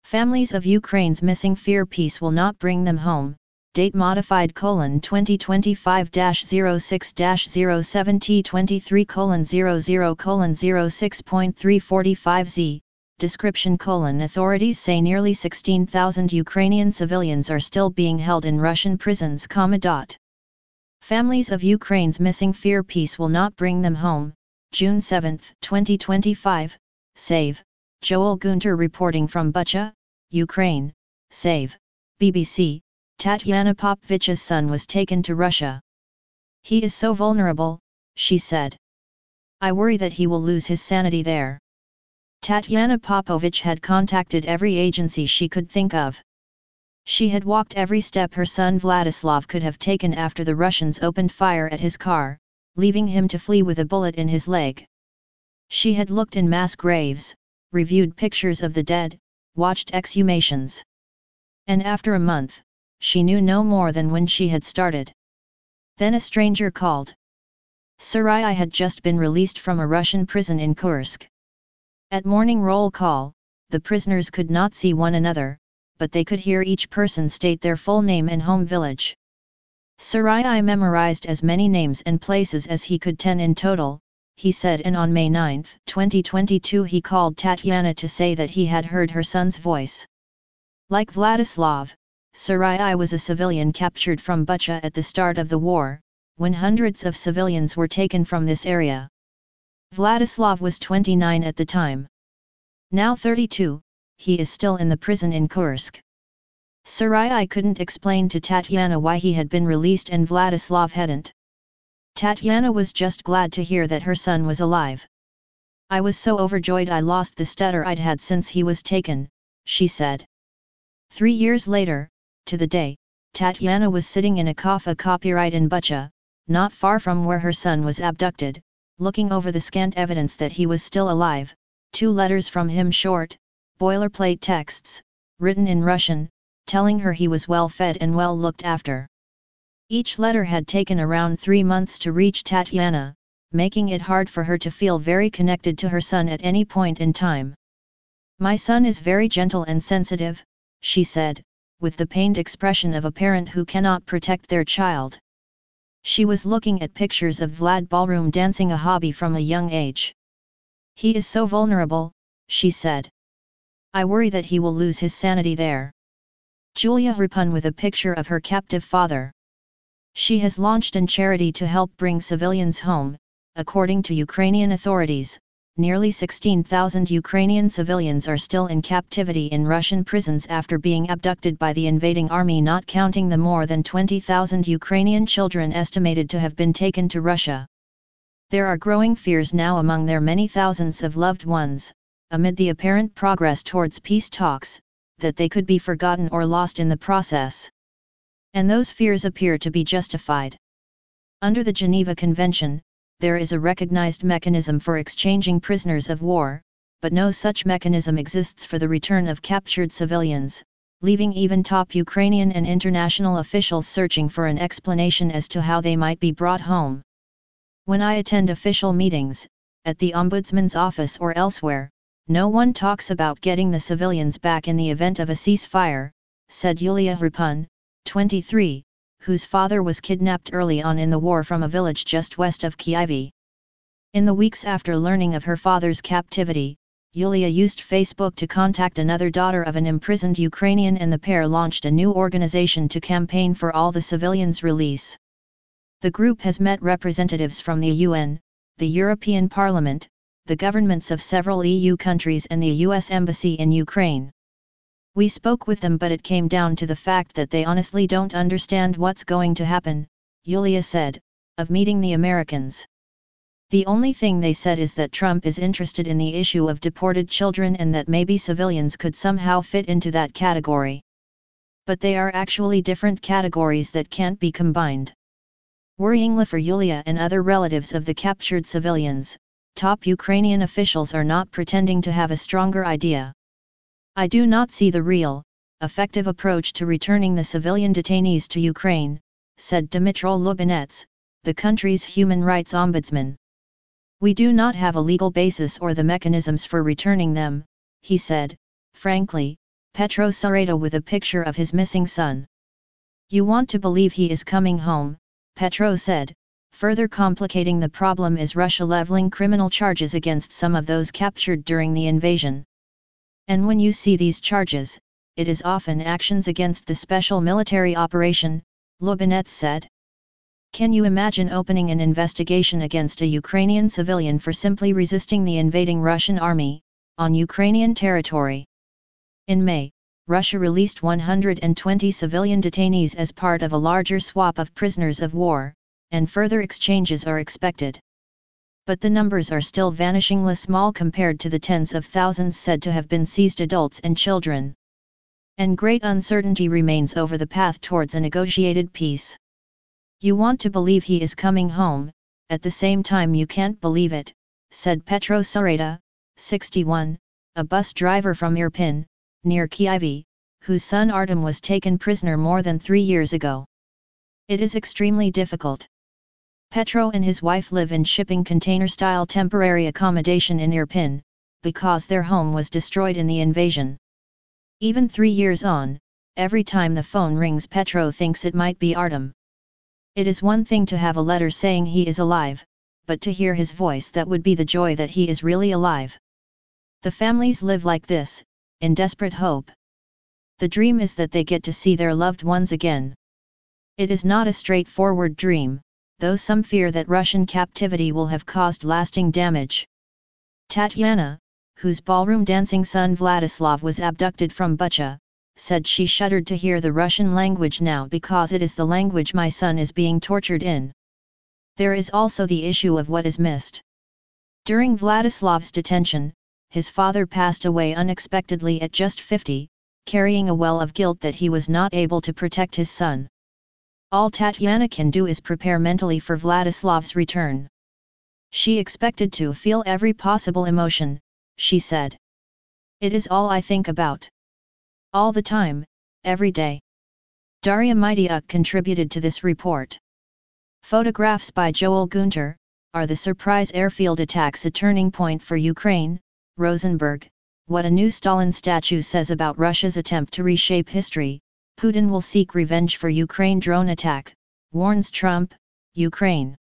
Families of Ukraine's missing fear peace will not bring them home. Date modified $2025-06-00-7T23:00:06.345Z. Description: Authorities say nearly 16,000 Ukrainian civilians are still being held in Russian prisons. Families of Ukraine's missing fear peace will not bring them home. June 7, 2025. Save. Joel Gunter reporting from Bucha, Ukraine. Save. BBC. Tatyana Popovich's son was taken to Russia. He is so vulnerable, she said. I worry that he will lose his sanity there. Tatyana Popovich had contacted every agency she could think of. She had walked every step her son Vladislav could have taken after the Russians opened fire at his car, leaving him to flee with a bullet in his leg. She had looked in mass graves, reviewed pictures of the dead, watched exhumations. And after a month, she knew no more than when she had started. Then a stranger called. Sarai had just been released from a Russian prison in Kursk. At morning roll call, the prisoners could not see one another, but they could hear each person state their full name and home village. Sarai memorized as many names and places as he could, 10 in total, he said, and on May 9, 2022 he called Tatyana to say that he had heard her son's voice. Like Vladislav, Sarai was a civilian captured from Bucha at the start of the war, when hundreds of civilians were taken from this area. Vladislav was 29 at the time. Now 32, he is still in the prison in Kursk. Sarai couldn't explain to Tatyana why he had been released and Vladislav hadn't. Tatyana was just glad to hear that her son was alive. I was so overjoyed I lost the stutter I'd had since he was taken, she said. 3 years later, to the day, Tatyana was sitting in a cafe copyright in Bucha, not far from where her son was abducted, looking over the scant evidence that he was still alive, 2 letters from him, short, boilerplate texts, written in Russian, telling her he was well fed and well looked after. Each letter had taken around 3 months to reach Tatyana, making it hard for her to feel very connected to her son at any point in time. My son is very gentle and sensitive, she said, with the pained expression of a parent who cannot protect their child. She was looking at pictures of Vlad ballroom dancing, a hobby from a young age. He is so vulnerable, she said. I worry that he will lose his sanity there. Julia Hripun with a picture of her captive father. She has launched a charity to help bring civilians home. According to Ukrainian authorities, nearly 16,000 Ukrainian civilians are still in captivity in Russian prisons after being abducted by the invading army, not counting the more than 20,000 Ukrainian children estimated to have been taken to Russia. There are growing fears now among their many thousands of loved ones, amid the apparent progress towards peace talks, that they could be forgotten or lost in the process. And those fears appear to be justified. Under the Geneva Convention, there is a recognized mechanism for exchanging prisoners of war, but no such mechanism exists for the return of captured civilians, leaving even top Ukrainian and international officials searching for an explanation as to how they might be brought home. When I attend official meetings, at the Ombudsman's office or elsewhere, no one talks about getting the civilians back in the event of a ceasefire, said Yulia Hripun, 23, whose father was kidnapped early on in the war from a village just west of Kyiv. In the weeks after learning of her father's captivity, Yulia used Facebook to contact another daughter of an imprisoned Ukrainian, and the pair launched a new organization to campaign for all the civilians' release. The group has met representatives from the UN, the European Parliament, the governments of several EU countries and the US Embassy in Ukraine. We spoke with them, but it came down to the fact that they honestly don't understand what's going to happen, Yulia said, of meeting the Americans. The only thing they said is that Trump is interested in the issue of deported children and that maybe civilians could somehow fit into that category. But they are actually different categories that can't be combined. Worryingly for Yulia and other relatives of the captured civilians, top Ukrainian officials are not pretending to have a stronger idea. I do not see the real, effective approach to returning the civilian detainees to Ukraine, said Dmytro Lubinets, the country's human rights ombudsman. We do not have a legal basis or the mechanisms for returning them, he said. Frankly, Petro Sareta with a picture of his missing son. "You want to believe he is coming home," Petro said. Further complicating the problem is Russia leveling criminal charges against some of those captured during the invasion. "And when you see these charges, it is often actions against the special military operation," Lubinets said. "Can you imagine opening an investigation against a Ukrainian civilian for simply resisting the invading Russian army, on Ukrainian territory?" In May, Russia released 120 civilian detainees as part of a larger swap of prisoners of war, and further exchanges are expected. But the numbers are still vanishingly small compared to the tens of thousands said to have been seized adults and children. And great uncertainty remains over the path towards a negotiated peace. "You want to believe he is coming home, at the same time you can't believe it," said Petro Sareta, 61, a bus driver from Irpin, near Kyiv, whose son Artem was taken prisoner more than 3 years ago. "It is extremely difficult." Petro and his wife live in shipping container-style temporary accommodation in Irpin, because their home was destroyed in the invasion. Even 3 years on, every time the phone rings Petro thinks it might be Artem. It is one thing to have a letter saying he is alive, but to hear his voice, that would be the joy that he is really alive. The families live like this, in desperate hope. The dream is that they get to see their loved ones again. It is not a straightforward dream, though some fear that Russian captivity will have caused lasting damage. Tatiana, whose ballroom dancing son Vladislav was abducted from Bucha, said she shuddered to hear the Russian language now because it is the language my son is being tortured in. There is also the issue of what is missed. During Vladislav's detention, his father passed away unexpectedly at just 50, carrying a well of guilt that he was not able to protect his son. All Tatiana can do is prepare mentally for Vladislav's return. She expected to feel every possible emotion, she said. "It is all I think about. All the time, every day." Daria Mitiuk contributed to this report. Photographs by Joel Gunter. Are the surprise airfield attacks a turning point for Ukraine? Rosenberg, what a new Stalin statue says about Russia's attempt to reshape history. Putin will seek revenge for Ukraine drone attack, warns Trump. Ukraine.